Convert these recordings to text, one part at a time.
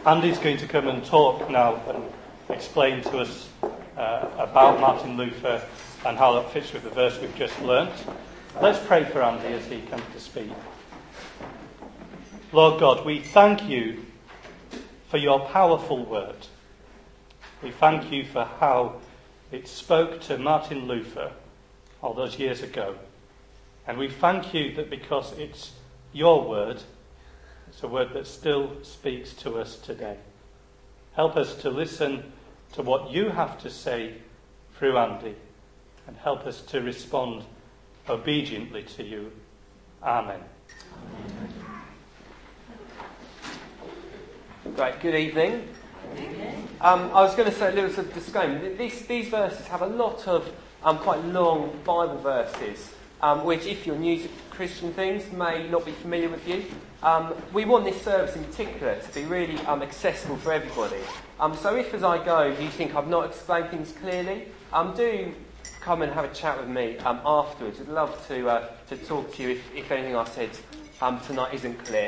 Andy's going to come and talk now and explain to us about Martin Luther and how that fits with the verse we've just learnt. Let's pray for Andy as he comes to speak. Lord God, we thank you for your powerful word. We thank you for how it spoke to Martin Luther all those years ago. And we thank you that because it's your word, it's a word that still speaks to us today. Help us to listen to what you have to say through Andy, and help us to respond obediently to you. Amen. Great, good evening. I was going to say a little sort of disclaimer. These verses have a lot of quite long Bible verses, which, if you're new to Christian things, may not be familiar with you. We want this service in particular to be really accessible for everybody. So if as I go you think I've not explained things clearly, do come and have a chat with me afterwards. I'd love to talk to you if anything I said tonight isn't clear.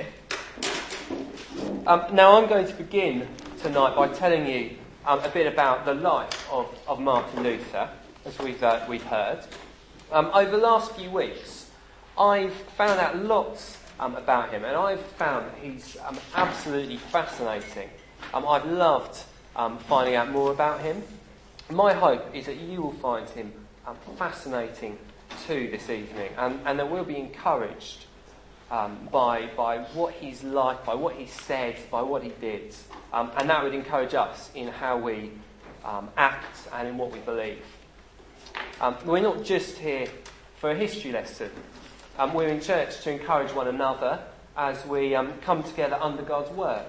Now I'm going to begin tonight by telling you a bit about the life of Martin Luther, as we've heard. Over the last few weeks, I've found out lots about him, and I've found that he's absolutely fascinating. I've loved finding out more about him. My hope is that you will find him fascinating too this evening, and that we'll be encouraged by what he's like, by what he said, by what he did, and that would encourage us in how we act and in what we believe. We're not just here for a history lesson. We're in church to encourage one another as we come together under God's word.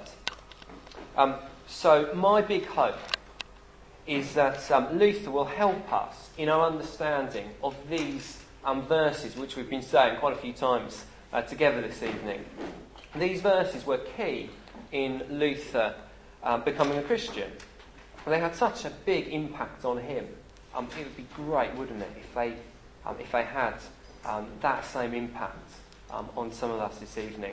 So my big hope is that Luther will help us in our understanding of these verses, which we've been saying quite a few times together this evening. These verses were key in Luther becoming a Christian. They had such a big impact on him. It would be great, wouldn't it, if they had that same impact on some of us this evening.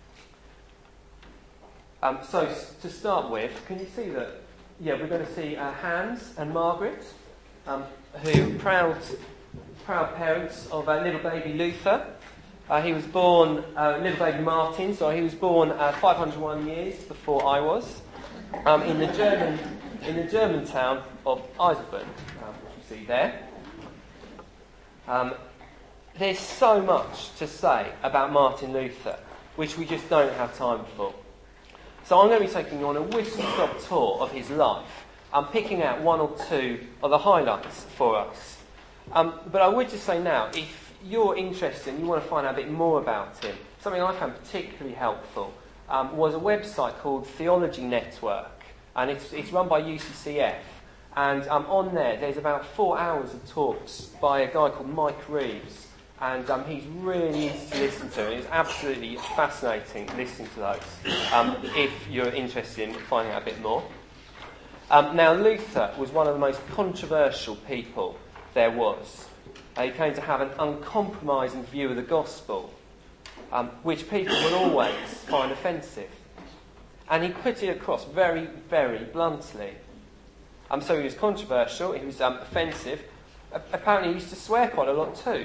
So to start with, can you see that? Yeah, we're going to see Hans and Margaret, who proud parents of little baby Luther. He was born, little baby Martin. So he was born 501 years before I was, in the German town of Eisleben, which you see there. There's so much to say about Martin Luther, which we just don't have time for. So I'm going to be taking you on a whistle-stop tour of his life. I'm picking out one or two of the highlights for us. But I would just say now, if you're interested and you want to find out a bit more about him, something I found particularly helpful was a website called Theology Network, and it's run by UCCF. And on there's about 4 hours of talks by a guy called Mike Reeves. And he's really easy to listen to, and it's absolutely fascinating listening to those, if you're interested in finding out a bit more. Now, Luther was one of the most controversial people there was. He came to have an uncompromising view of the gospel, which people will always find offensive. And he put it across very, very bluntly. So he was controversial, he was offensive. Apparently he used to swear quite a lot too.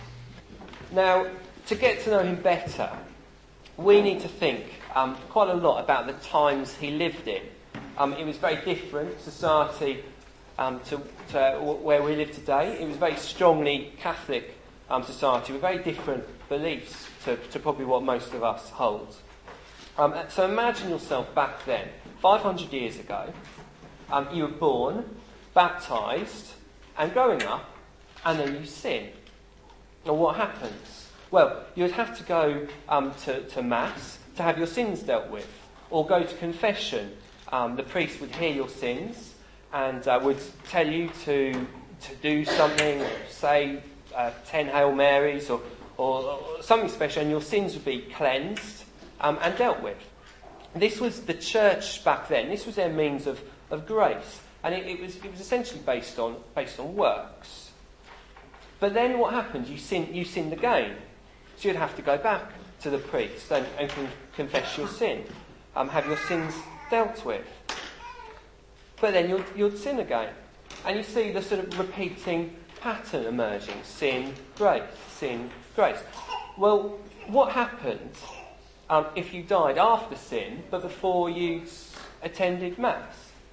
Now, to get to know him better, we need to think quite a lot about the times he lived in. It was a very different society to where we live today. It was a very strongly Catholic society with very different beliefs to probably what most of us hold. So imagine yourself back then, 500 years ago. You were born, baptised, and growing up, and then you sin. Now what happens? Well, you would have to go to Mass to have your sins dealt with, or go to confession. The priest would hear your sins and would tell you to do something, say 10 Hail Marys or something special, and your sins would be cleansed and dealt with. This was the church back then. This was their means of grace, and it was essentially based on works. But then what happened? You sinned again. So you'd have to go back to the priest and confess your sin, have your sins dealt with. But then you'd sin again. And you see the sort of repeating pattern emerging. Sin, grace, sin, grace. Well, what happened if you died after sin, but before you'd attended Mass?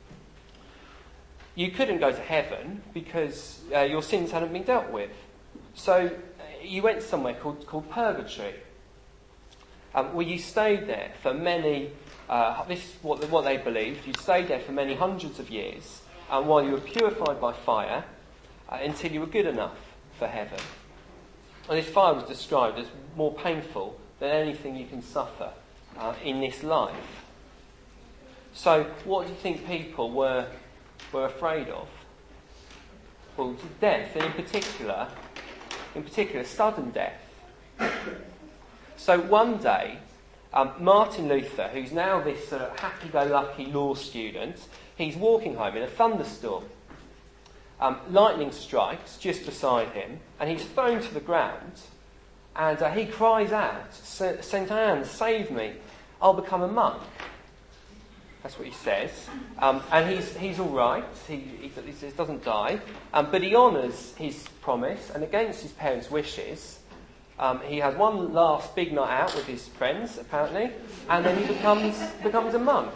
You couldn't go to heaven because your sins hadn't been dealt with. So you went somewhere called purgatory, where you stayed there for many, this is what they believed, you stayed there for many hundreds of years while you were purified by fire until you were good enough for heaven. And this fire was described as more painful than anything you can suffer in this life. So what do you think people were afraid of? Well, death, and in particular, sudden death. So one day, Martin Luther, who's now this sort of happy-go-lucky law student, he's walking home in a thunderstorm. Lightning strikes just beside him, and he's thrown to the ground, and he cries out, "St. Anne, save me, I'll become a monk." That's what he says. And he's all right, he doesn't die, but he honours his promise, and against his parents' wishes, he has one last big night out with his friends, apparently, and then he becomes a monk.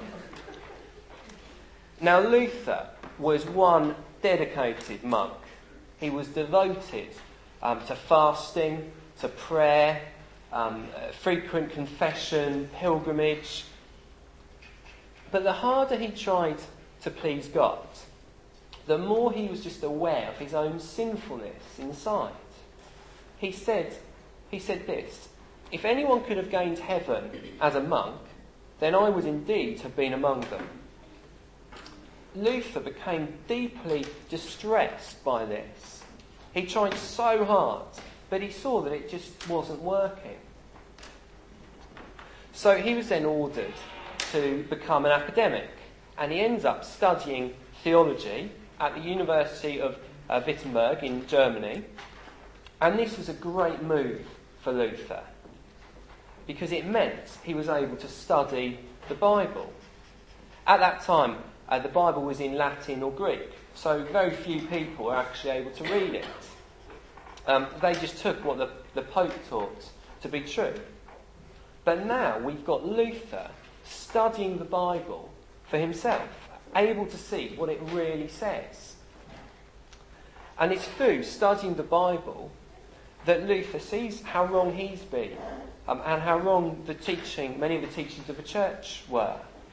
Now, Luther was one dedicated monk. He was devoted to fasting, to prayer, frequent confession, pilgrimage. But the harder he tried to please God, the more he was just aware of his own sinfulness inside. He said this: "If anyone could have gained heaven as a monk, then I would indeed have been among them." Luther became deeply distressed by this. He tried so hard, but he saw that it just wasn't working. So he was then ordered to become an academic, and he ends up studying theology at the University of Wittenberg in Germany. And this was a great move for Luther, because it meant he was able to study the Bible. At that time, the Bible was in Latin or Greek, so very few people were actually able to read it. They just took what the Pope taught to be true. But now we've got Luther studying the Bible for himself, able to see what it really says. And it's through studying the Bible that Luther sees how wrong he's been, and how wrong many of the teachings of the church were.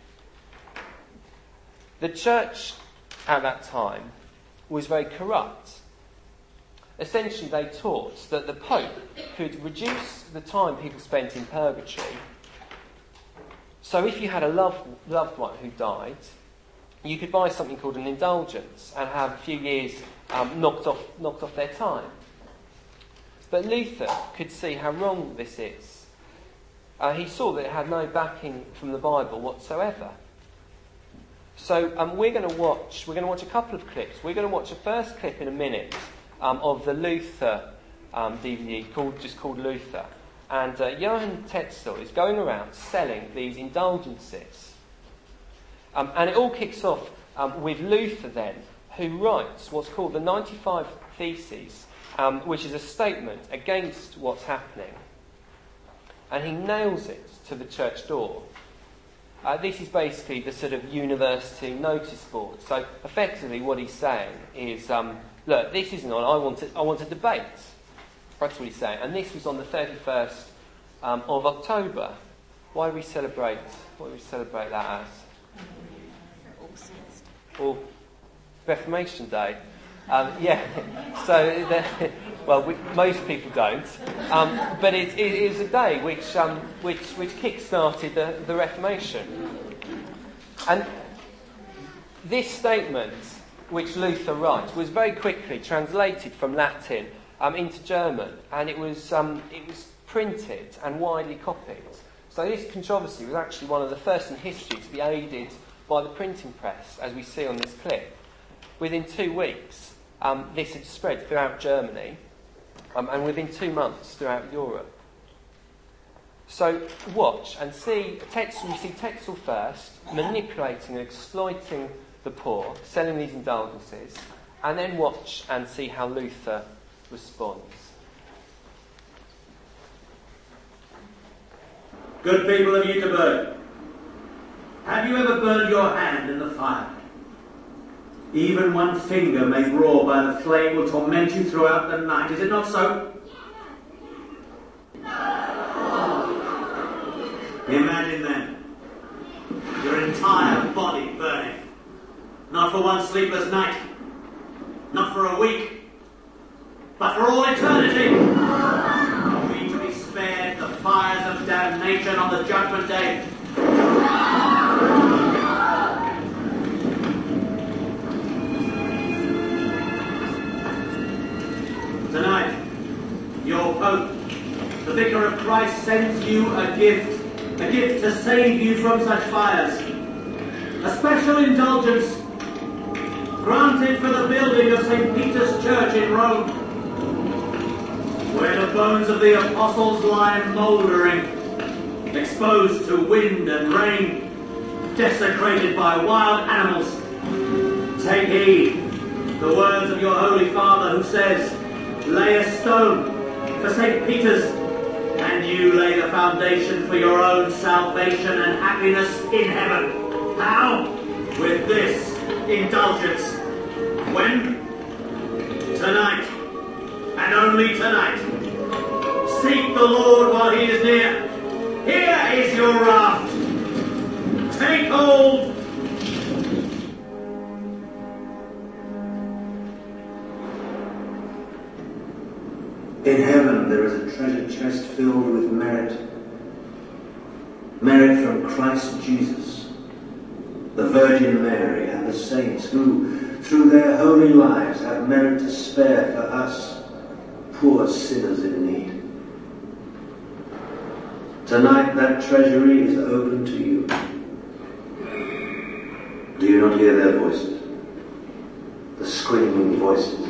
The church at that time was very corrupt. Essentially, they taught that the Pope could reduce the time people spent in purgatory. So if you had a loved one who died, you could buy something called an indulgence and have a few years knocked off their time. But Luther could see how wrong this is. He saw that it had no backing from the Bible whatsoever. So we're going to watch a couple of clips. We're going to watch the first clip in a minute of the Luther DVD called Luther. And Johann Tetzel is going around selling these indulgences. And it all kicks off with Luther then, who writes what's called the 95 Theses, which is a statement against what's happening. And he nails it to the church door. This is basically the sort of university notice board. So effectively what he's saying is, look, this isn't on, I want a debate. That's what he's saying. And this was on the 31st of October. Why do we celebrate that as? Or Reformation Day. So most people don't, but it is a day which kick-started the Reformation. And this statement, which Luther writes, was very quickly translated from Latin into German, and it was printed and widely copied. So this controversy was actually one of the first in history to be aided by the printing press, as we see on this clip. Within 2 weeks, this had spread throughout Germany, and within 2 months throughout Europe. So watch and see. We see Tetzel first manipulating and exploiting the poor, selling these indulgences, and then watch and see how Luther responds. Good people of Jüterbog, have you ever burned your hand in the fire? Even one finger made raw by the flame will torment you throughout the night. Is it not so? Imagine then your entire body burning. Not for one sleepless night, not for a week, but for all eternity. Are we to be spared the fires of damnation on the judgment day? Tonight, your Pope, the Vicar of Christ, sends you a gift to save you from such fires. A special indulgence granted for the building of St. Peter's Church in Rome, where the bones of the apostles lie mouldering, exposed to wind and rain, desecrated by wild animals. Take heed, the words of your Holy Father, who says, "Lay a stone for St. Peter's, and you lay the foundation for your own salvation and happiness in heaven." How? With this indulgence. When? Tonight, and only tonight. Seek the Lord while he is near. Here is your raft. Take hold. In heaven there is a treasure chest filled with merit. Merit from Christ Jesus, the Virgin Mary, and the saints who, through their holy lives, have merit to spare for us, poor sinners in need. Tonight that treasury is open to you. Do you not hear their voices? The screaming voices.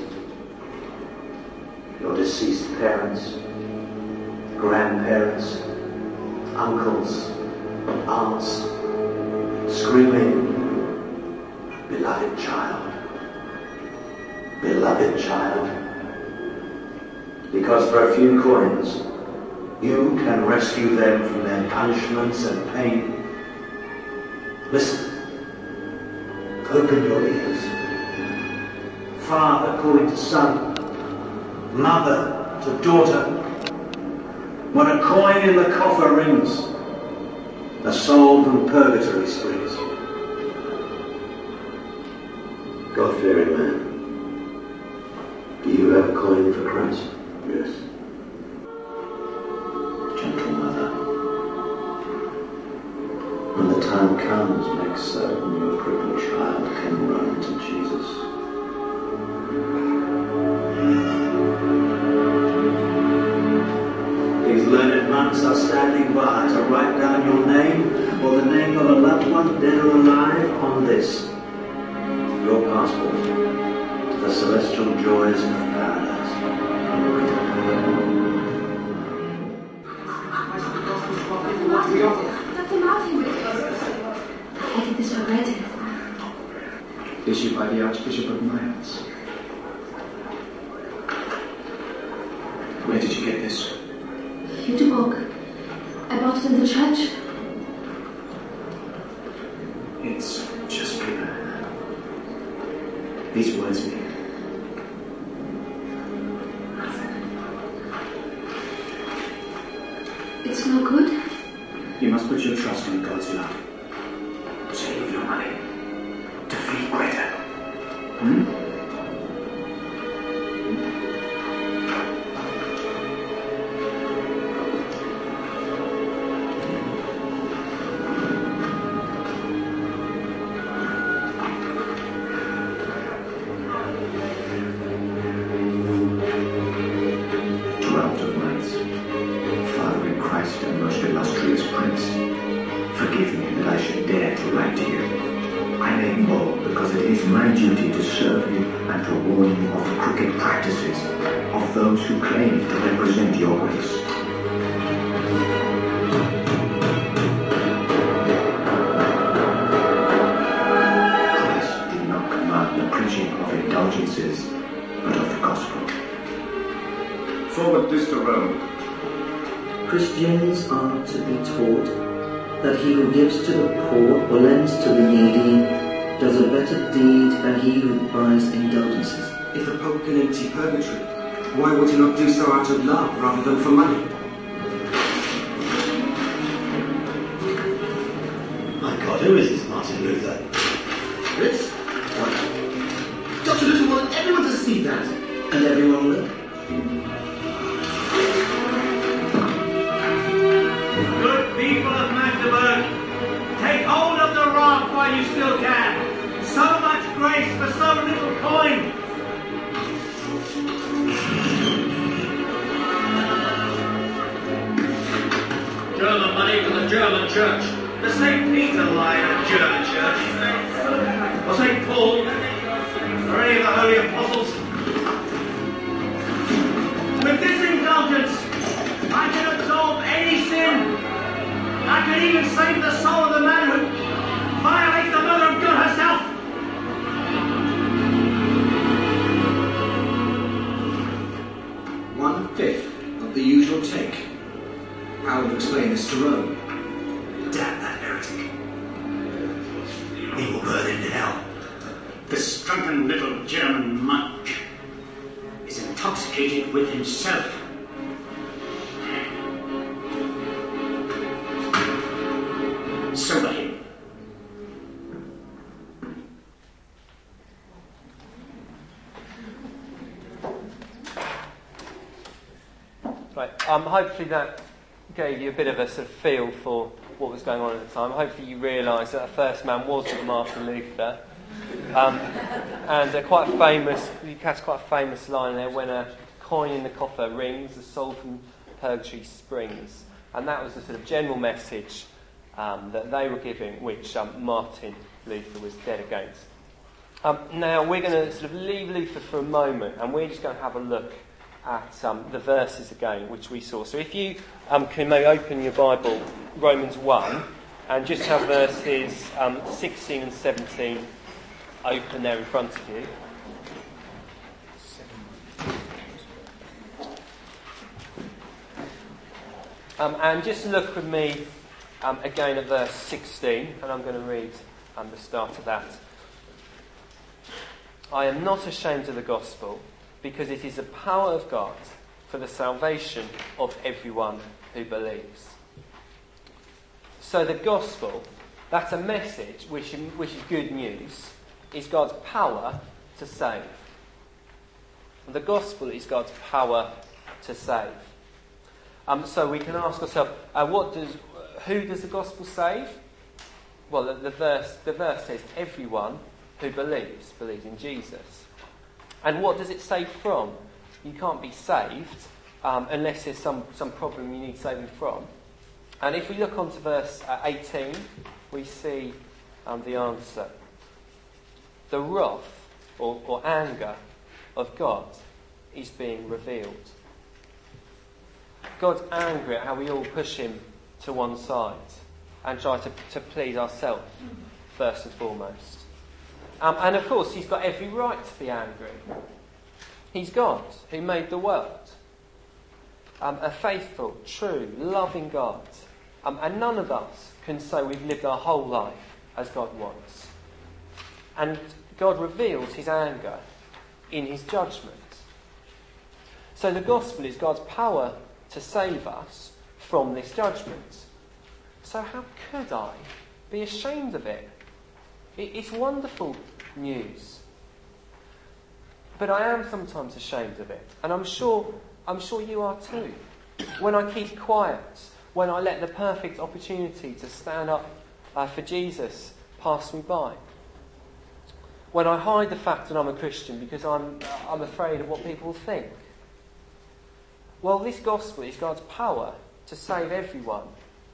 Your deceased parents, grandparents, uncles, aunts, screaming, "Beloved child, beloved child." Because for a few coins, you can rescue them from their punishments and pain. Listen. Open your ears. Father calling to son, mother to daughter. When a coin in the coffer rings, a soul from purgatory springs. God-fearing man, do you have a coin for Christ? Yes. Gentle mother, when the time comes, make certain your crippled child can run to Jesus. These learned monks are standing by to write down your name or the name of a loved one, dead or alive, on this, your passport to the celestial joys of paradise. Dr. Martin, I did this already. Issued by the Archbishop of Mainz. Where did you get this? Jüterbog. I bought it in the church. It's just paper. These words mean nothing. It's no good. You must put your trust in God's love. Save your money. Defeat Greta. Who claim to represent your race. this to Rome? Christians are to be taught that he who gives to the poor or lends to the needy does a better deed than he who buys indulgences. If the Pope can empty purgatory, why would he not do so out of love rather than for money? My God, who is this Martin Luther? This? Dr. Luther wanted everyone to see that. And everyone will. Good people of Magdeburg, take hold of the rock while you still can. So much grace for so little coin. German money for the German church. The St. Peter line of German church. Or St. Paul. Or any of the holy apostles. With this indulgence, I can absolve any sin. I can even save the soul of the man who violates the mother of God herself. One-fifth of the usual take. How will you explain this to Rome? Damn that heretic. He will burn in hell. This drunken little German munch is intoxicated with himself. Sober him. Right. Hopefully that gave you a bit of a sort of feel for what was going on at the time. Hopefully you realise that the first man wasn't Martin Luther. And quite a famous, you catch quite a famous line there: when a coin in the coffer rings, the soul from purgatory springs. And that was the sort of general message that they were giving, which Martin Luther was dead against. Now we're going to sort of leave Luther for a moment, and we're just going to have a look at the verses again, which we saw. So if you can maybe open your Bible, Romans 1, and just have verses 16 and 17 open there in front of you. And just look with me again at verse 16, and I'm going to read the start of that. I am not ashamed of the gospel, because it is the power of God for the salvation of everyone who believes. So the gospel, that's a message which is good news, is God's power to save. The gospel is God's power to save. So we can ask ourselves, who does the gospel save? Well, the verse says everyone who believes in Jesus. And what does it save from? You can't be saved unless there's some problem you need saving from. And if we look on to verse 18, we see the answer. The wrath or anger of God is being revealed. God's angry at how we all push him to one side and try to please ourselves first and foremost. And of course, he's got every right to be angry. He's God who made the world. A faithful, true, loving God. And none of us can say we've lived our whole life as God wants. And God reveals his anger in his judgment. So the gospel is God's power to save us from this judgment. So how could I be ashamed of it? It's wonderful news. But I am sometimes ashamed of it. And I'm sure you are too. When I keep quiet, when I let the perfect opportunity to stand up for Jesus pass me by. When I hide the fact that I'm a Christian because I'm afraid of what people think. Well, this gospel is God's power to save everyone.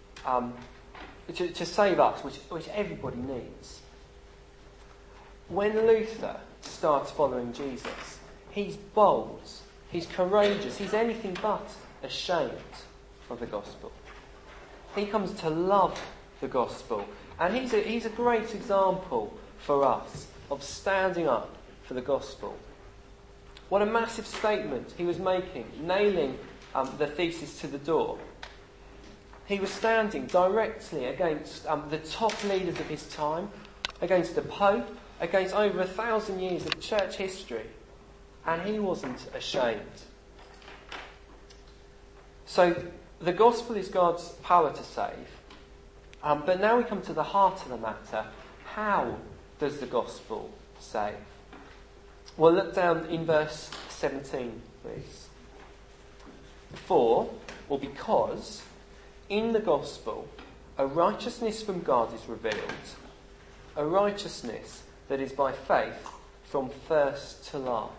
To save us, which everybody needs. When Luther starts following Jesus, he's bold, he's courageous, he's anything but ashamed of the gospel. He comes to love the gospel, and he's a great example for us of standing up for the gospel. What a massive statement he was making, nailing the thesis to the door. He was standing directly against the top leaders of his time, against the Pope, against over 1,000 years of church history, and he wasn't ashamed. So the gospel is God's power to save, but now we come to the heart of the matter. How does the gospel save? Well, look down in verse 17, please. Because in the gospel a righteousness from God is revealed, a righteousness that is by faith from first to last.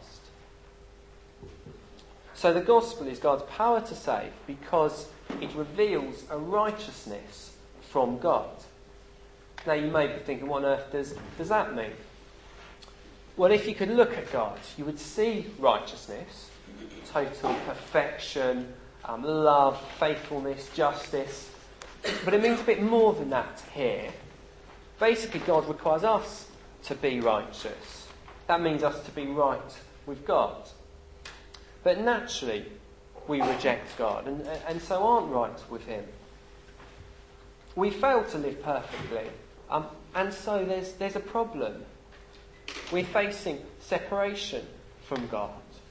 So the gospel is God's power to save because it reveals a righteousness from God. Now you may be thinking, what on earth does that mean? Well, if you could look at God, you would see righteousness, total perfection, love, faithfulness, justice. But it means a bit more than that here. Basically, God requires us to be righteous. That means us to be right with God. But naturally, we reject God and so aren't right with him. We fail to live perfectly, and so there's a problem. We're facing separation from God.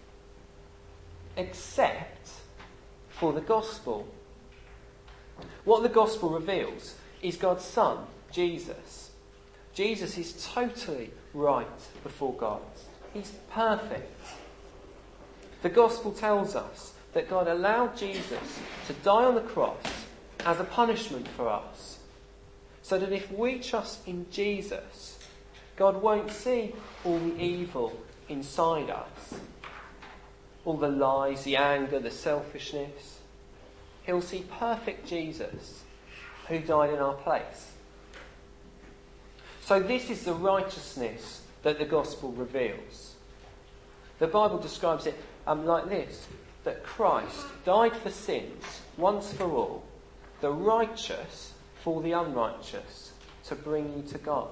Except for the gospel. What the gospel reveals is God's Son, Jesus. Jesus is totally right before God. He's perfect. The gospel tells us that God allowed Jesus to die on the cross as a punishment for us, so that if we trust in Jesus, God won't see all the evil inside us, all the lies, the anger, the selfishness. He'll see perfect Jesus who died in our place. So this is the righteousness that the gospel reveals. The Bible describes it like this, that Christ died for sins once for all, the righteous for the unrighteous, to bring you to God.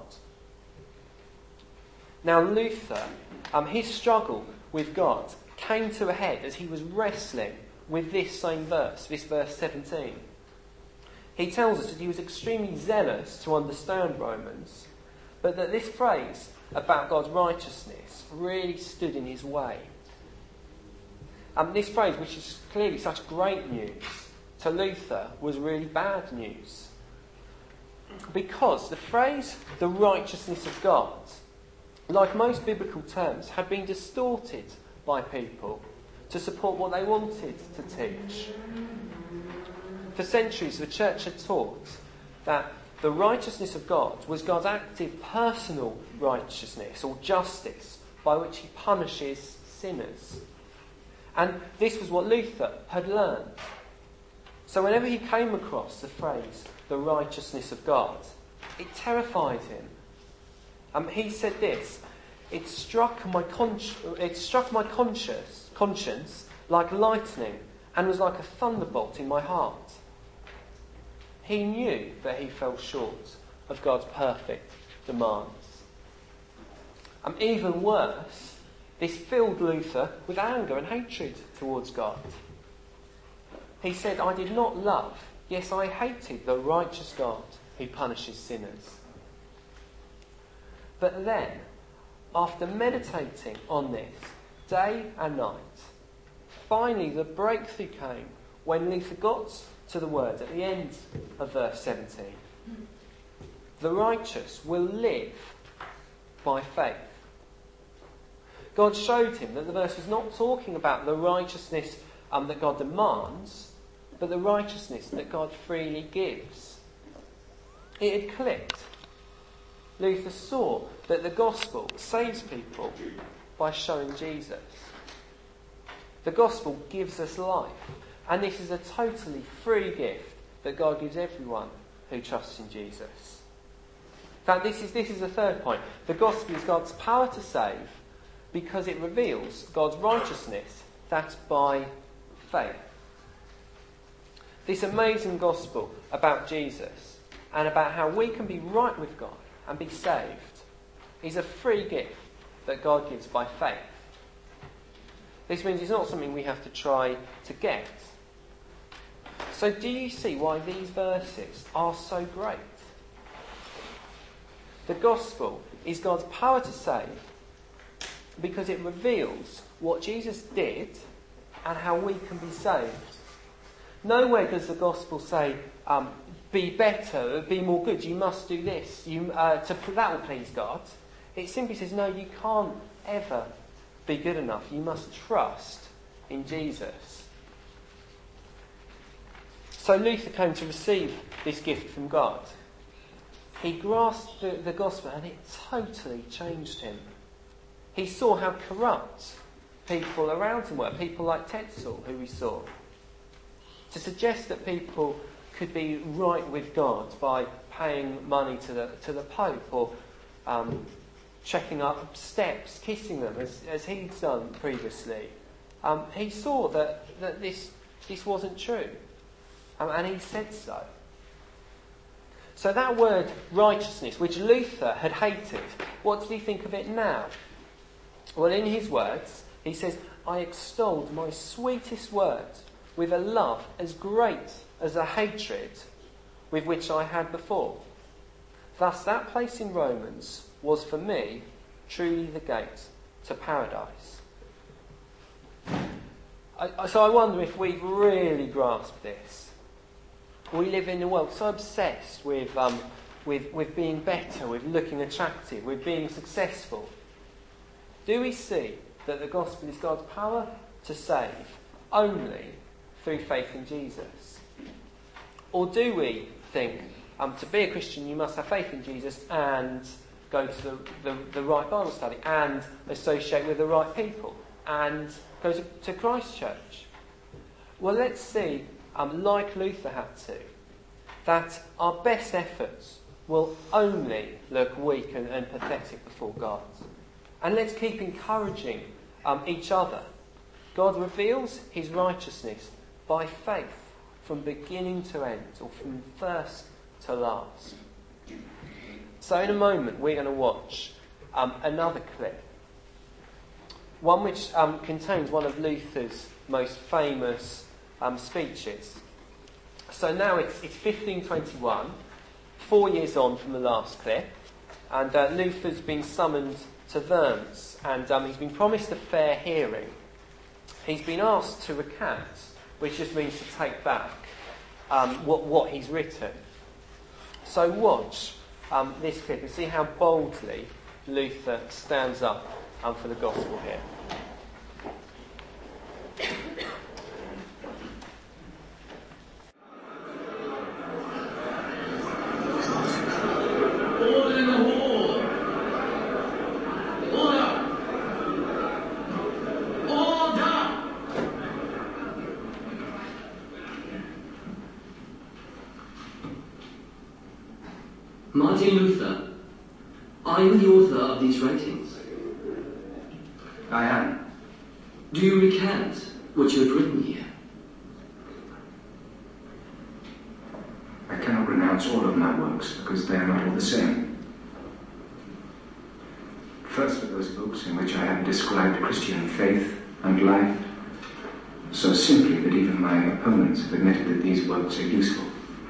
Now Luther, his struggle with God came to a head as he was wrestling with this same verse, this verse 17. He tells us that he was extremely zealous to understand Romans, but that this phrase about God's righteousness really stood in his way. This phrase, which is clearly such great news, to Luther was really bad news. Because the phrase, the righteousness of God, like most biblical terms, had been distorted by people to support what they wanted to teach. For centuries, the church had taught that the righteousness of God was God's active personal righteousness or justice by which he punishes sinners. And this was what Luther had learned. So whenever he came across the phrase, the righteousness of God, it terrified him. He said this, it struck my conscience like lightning and was like a thunderbolt in my heart. He knew that he fell short of God's perfect demands. Even worse, this filled Luther with anger and hatred towards God. He said, I did not love, yes, I hated the righteous God who punishes sinners. But then, after meditating on this day and night, finally the breakthrough came when Luther got to the words at the end of verse 17. The righteous will live by faith. God showed him that the verse was not talking about the righteousness that God demands, but the righteousness that God freely gives. It had clicked. Luther saw that the gospel saves people by showing Jesus. The gospel gives us life, and this is a totally free gift that God gives everyone who trusts in Jesus. In fact, this is the third point. The gospel is God's power to save because it reveals God's righteousness, that's by faith. This amazing gospel about Jesus and about how we can be right with God and be saved is a free gift that God gives by faith. This means it's not something we have to try to get. So do you see why these verses are so great? The gospel is God's power to save because it reveals what Jesus did and how we can be saved. Nowhere does the gospel say, be better, be more good, you must do this, that will please God. It simply says, no, you can't ever be good enough. You must trust in Jesus. So Luther came to receive this gift from God. He grasped the gospel and it totally changed him. He saw how corrupt people around him were, people like Tetzel, who we saw. To suggest that people could be right with God by paying money to the Pope or checking up steps, kissing them as he'd done previously. He saw that this wasn't true. And he said so. So that word righteousness, which Luther had hated, what did he think of it now? Well, in his words, he says, I extolled my sweetest words with a love as great as the hatred with which I had before. Thus that place in Romans was for me truly the gate to paradise. So I wonder if we've really grasped this. We live in a world so obsessed with being better, with looking attractive, with being successful. Do we see that the gospel is God's power to save only through faith in Jesus? Or do we think to be a Christian you must have faith in Jesus and go to the right Bible study and associate with the right people and go to Christ Church? Well, let's see, like Luther had to, that our best efforts will only look weak and pathetic before God. And let's keep encouraging each other. God reveals his righteousness by faith from beginning to end, or from first to last. So in a moment we're going to watch another clip. One which contains one of Luther's most famous speeches. So now it's 1521, 4 years on from the last clip, and Luther's been summoned to Worms, and he's been promised a fair hearing. He's been asked to recant, which just means to take back what he's written. So watch this clip and see how boldly Luther stands up for the gospel here. Order in the hall! Order! Order! Martin Luther, are you the author of these writings? I am. Do you recant what you have written here? I cannot renounce all of my works because they are not all the same. First of those books in which I have described Christian faith and life so simply that even my opponents have admitted that these works are useful.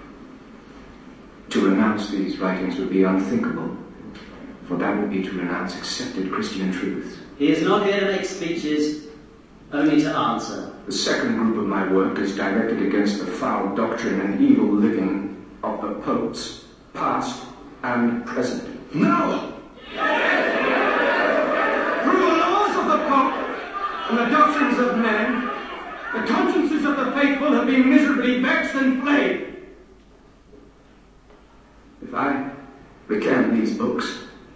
To renounce these writings would be unthinkable, for that would be to renounce accepted Christian truths. He is not here to make speeches, only to answer. The second group of my work is directed against the foul doctrine and evil living of the popes, past and present. No! Through the laws of the Pope and the doctrines of men, the consciences of the faithful have been miserably vexed and plagued. If I recant these books,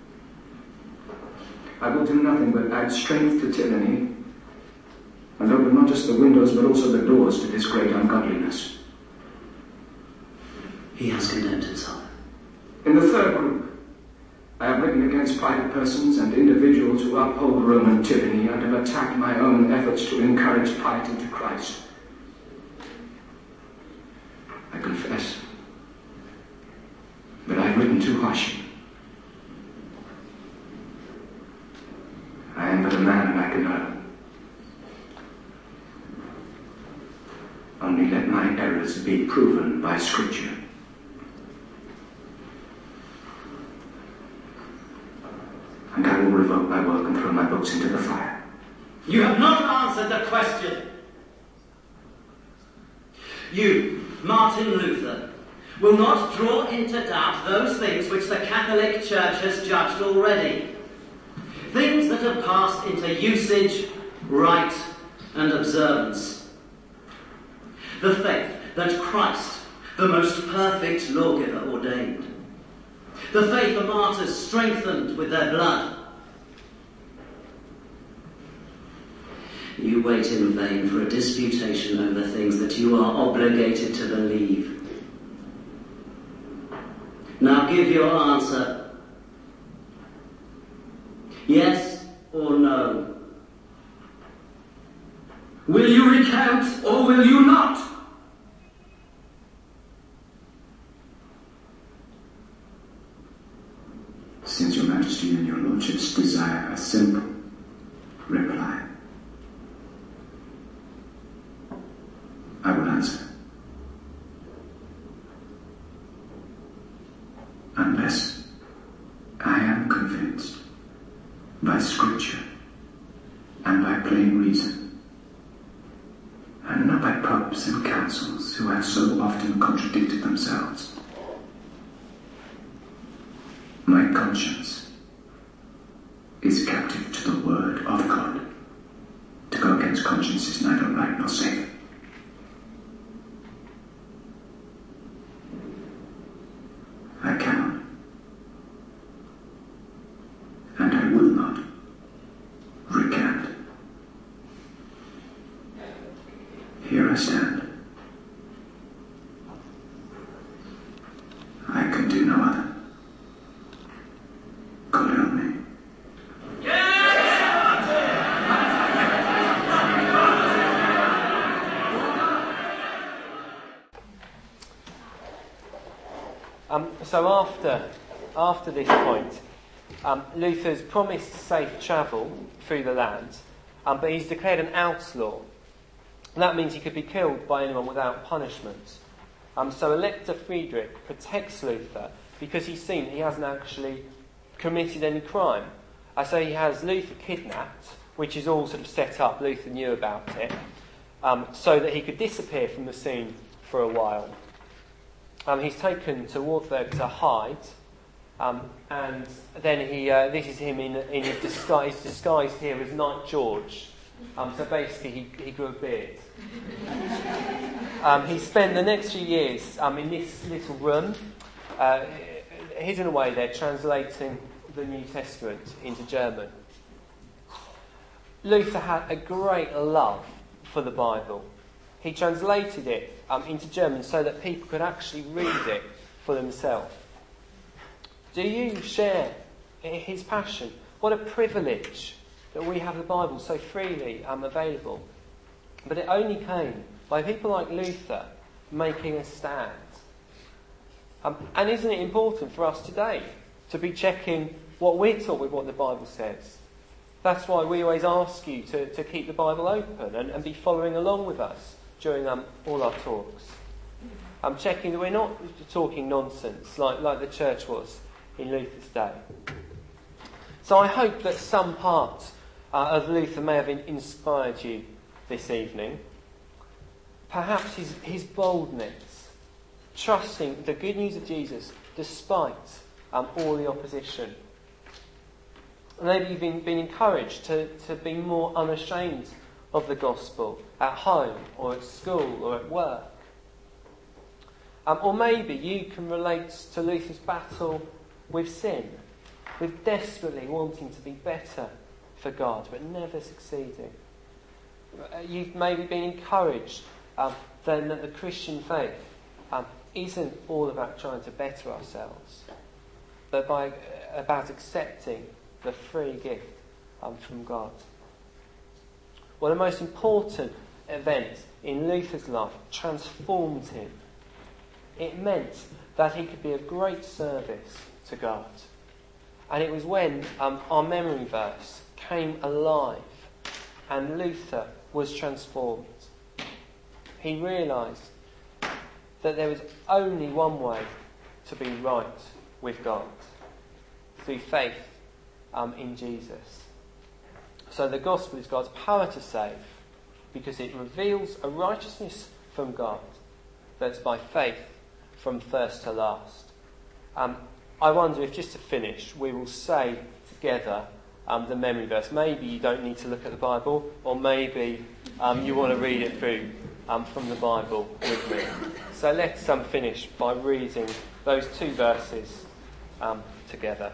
I will do nothing but add strength to tyranny and open not just the windows but also the doors to this great ungodliness. He has condemned himself. In the third group, I have written against private persons and individuals who uphold Roman tyranny and have attacked my own efforts to encourage piety to Christ. I confess that I have written too harshly. I am but a man and I can err. Only let my errors words be proven by Scripture. And I will revoke my work and throw my books into the fire. You have not answered the question. You, Martin Luther, will not draw into doubt those things which the Catholic Church has judged already. Things that have passed into usage, rite, and observance. The faith that Christ, the most perfect lawgiver, ordained. The faith the martyrs strengthened with their blood. You wait in vain for a disputation over things that you are obligated to believe. Now give your answer. Yes or no? Will you recant or will you not? Since your Majesty and your Lordships desire a simple reply, I will answer. Unless I am convinced by Scripture and by plain reason, and not by popes and councils who have so often contradicted themselves. My conscience is captive to the Word of God. To go against conscience is neither right nor safe. I cannot, and I will not recant. Here I stand. I can do no other. God help me. So after this point, Luther's promised safe travel through the land, but he's declared an outlaw. And that means he could be killed by anyone without punishment. So Elector Friedrich protects Luther because he's seen that he hasn't actually committed any crime. So he has Luther kidnapped, which is all sort of set up, Luther knew about it, so that he could disappear from the scene for a while. He's taken to Wartburg to hide, and then this is him in his disguise. He's disguised here as Knight George. So basically he grew a beard. He spent the next few years in this little room, hidden away there, translating the New Testament into German. Luther had a great love for the Bible. He translated it into German so that people could actually read it for themselves. Do you share his passion? What a privilege that we have the Bible so freely available. But it only came by people like Luther making a stand. And isn't it important for us today to be checking what we're taught with what the Bible says? That's why we always ask you to keep the Bible open and be following along with us during all our talks. I'm checking that we're not talking nonsense like the church was in Luther's day. So I hope that some part of Luther may have inspired you this evening. Perhaps his boldness, trusting the good news of Jesus despite all the opposition. Maybe you've been encouraged to be more unashamed of the gospel at home or at school or at work. Or maybe you can relate to Luther's battle with sin, with desperately wanting to be better for God but never succeeding. You've maybe been encouraged then that the Christian faith isn't all about trying to better ourselves, but about accepting the free gift from God. Well, the most important event in Luther's life transformed him. It meant that he could be of great service to God. And it was when our memory verse came alive and Luther was transformed. He realised that there is only one way to be right with God, through faith in Jesus. So the gospel is God's power to save, because it reveals a righteousness from God that's by faith from first to last. I wonder if, just to finish, we will say together the memory verse. Maybe you don't need to look at the Bible, or maybe you want to read it through from the Bible with me. So let's finish by reading those two verses together.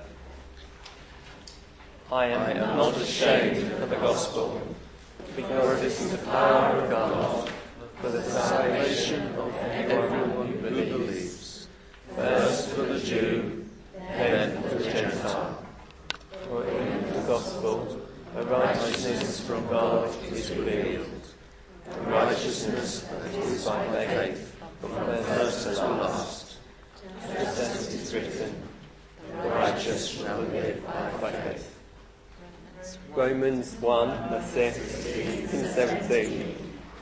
I am not ashamed of the gospel, because it is the power of God for the salvation of everyone who believes, first for the Jew, then for the Gentile. For in the gospel, the righteousness from God is revealed, the righteousness that is by faith from first to last. Just as it is written, the righteous shall live by faith. Romans 1, verse 16 and 17.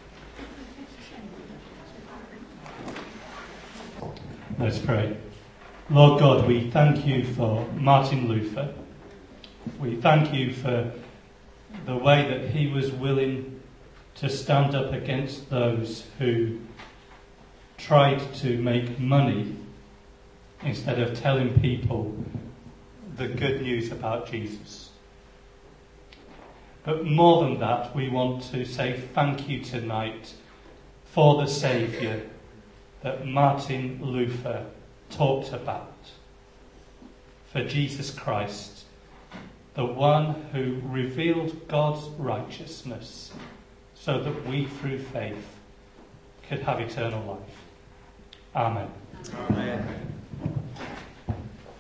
Let's pray. Lord God, we thank you for Martin Luther. We thank you for the way that he was willing to stand up against those who tried to make money instead of telling people the good news about Jesus. But more than that, we want to say thank you tonight for the Saviour that Martin Luther talked about. For Jesus Christ, the one who revealed God's righteousness so that we through faith could have eternal life. Amen.